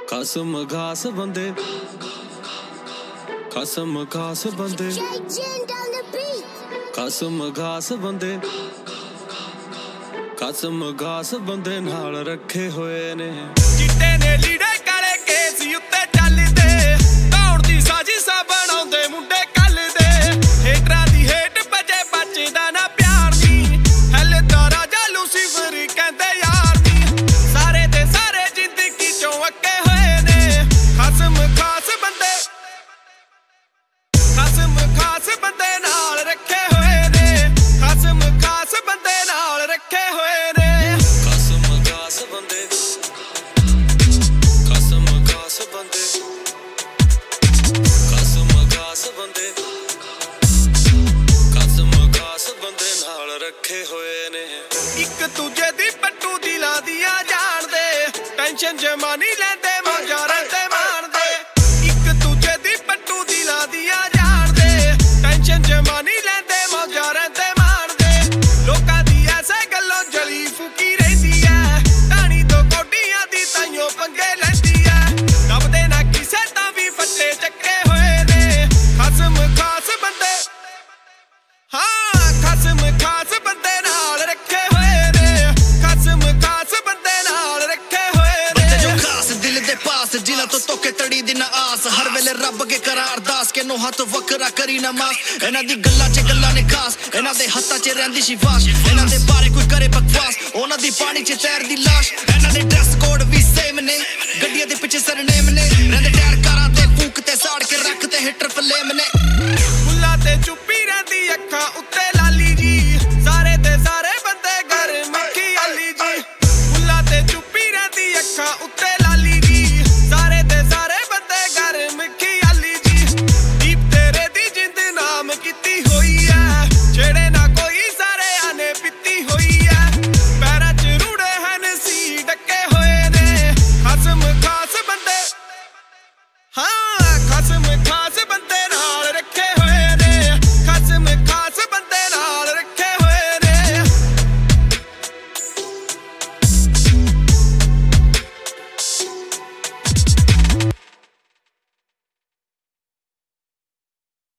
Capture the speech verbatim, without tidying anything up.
खसम घास बंदे खसम घास बंदे खसम घास बंदे खसम घास बंदे नाल रखे हुए ने चिट्टे ने लीड़े काले केस उत्ते चलदे दौड़ दी साजिशा बनाउंदे मुंडे कलदे हेटरां दी हेट बजे बचदा ना प्यार दी हल दा राजा लूसीफर कहंदे यार दी सारे दे सारे जिंदगी चों अक्के होए ने खसम खास बंदे खसम खास बंदे नाल रखे होए ने खसम खास बंदे नाल रखे होए ने खसम खास बंदे खसम खास बंदे खसम खास बंदे खसम खास बंदे नाल रखे होए ने इक दूजे दी पट्टू दिलां दियां जान दे टेंशन जमा नहीं लैंदे मौजां रहिंदे माणदे इक दूजे दी पट्टू दिलां दियां जान दे टेंशन जमा नहीं लैंदे मौजां रहिंदे माणदे लोकां दी ऐसे गल्लों जली फुकी रहिंदी ऐ ढाणी तो कोडियां दी ताइयों पंगे लैंदी ऐ दबदे ना किसे तां वी फट्टे चक्के होए ने खसम खास बंदे हाँ खसम खास बंदे नाल रखे होए ने खसम खास बंदे नाल रखे होए ने बंदे जो खास दिल दे पास जिन्हां तो तोके तड़ी दी ना आस हर वेले रब के करा अरदास के नो हथ वकरा करी ना मास इन्हां दी गल्लां च गल्लां ने खास इन्हां दे हत्थां च रहिंदी शिवास इन्हां दे बारे कोई करे बकवास उन्हां दी पानी च तैरदी लाश इन्हां दे ड्रेस कोड भी सेम ने गड्डियां दे पिछे सरनेम ने रहिंदे टायर कारां ते फूक ते साड़ के रख ते हिटर फले